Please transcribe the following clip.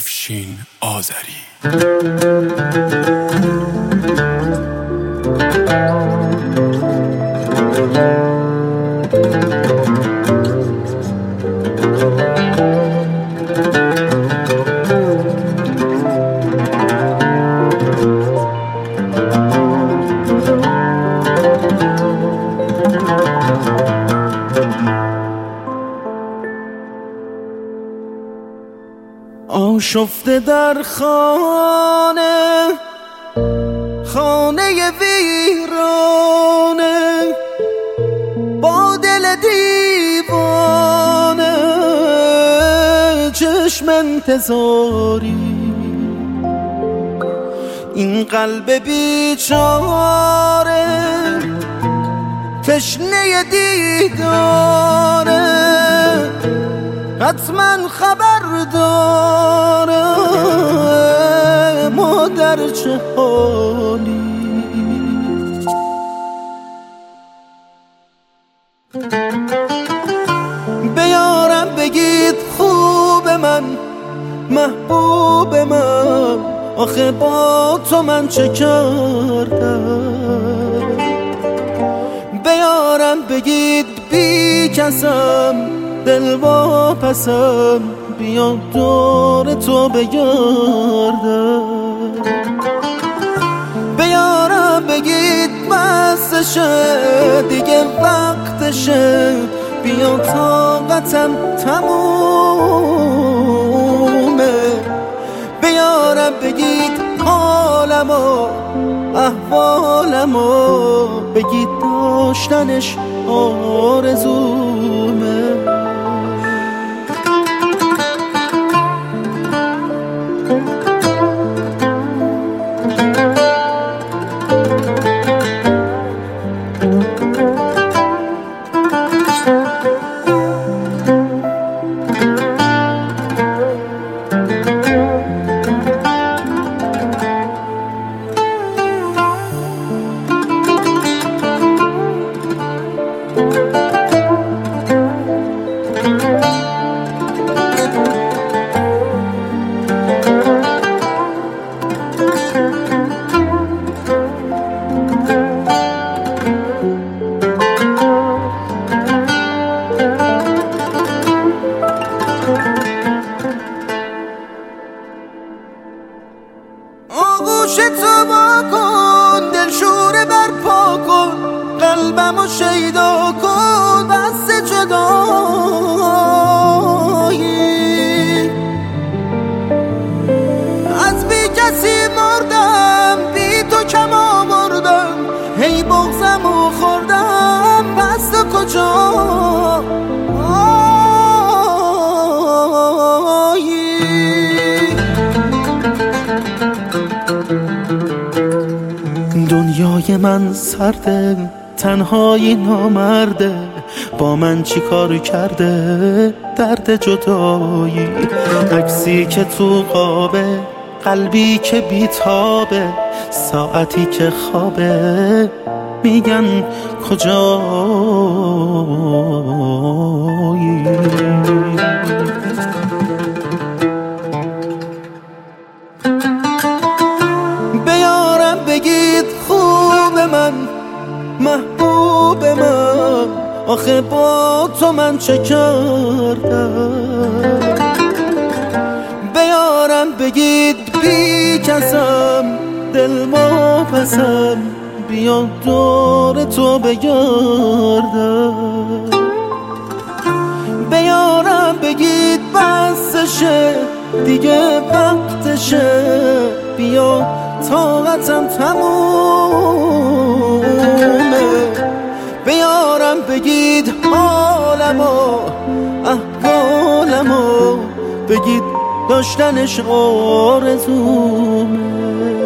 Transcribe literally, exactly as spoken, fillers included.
افشین آذری. آشفته در خانه، خانه ویرانه، با دل دیوانه، چشم انتظاری، این قلب بیچاره تشنه دیداره، حتما خبر داره ما در چه حالی. بیارم بگید خوب من، محبوب من، آخه با تو من چه کردم. بیارم بگید بی کسم، دل واپسم، بیا دور تو بگردم. بیارم بگید بسشه، دیگه وقتشه، بیا طاقتم تمومه. بیارم بگید حالمو، احوالمو، بگید داشتنش آرزومه. آغوش تو با کن، دل شوره برپا کن، قلبمو شیدا کن، بس جدایی. از بی کسی مردم، بی تو کم آوردم، هی بغزمو خوردم، بس تو کجا دنیای من سرده، تنهایی نامرده، با من چی کار کرده درد جدایی. عکسی که تو قابه، قلبی که بیتابه، ساعتی که خوابه، میگن کجایی. بیارم بگید خوب من، محبوب من، آخه با تو من چه کردم. بیارم بگید بی کسم، دل واپسم، بیا دور تو بگردم. بیارم بگید بسشه، دیگه وقتشه، بیا طاقتم تمومه. بیارم بگید حالمو، احوالمو، بگید داشتنش آرزومه.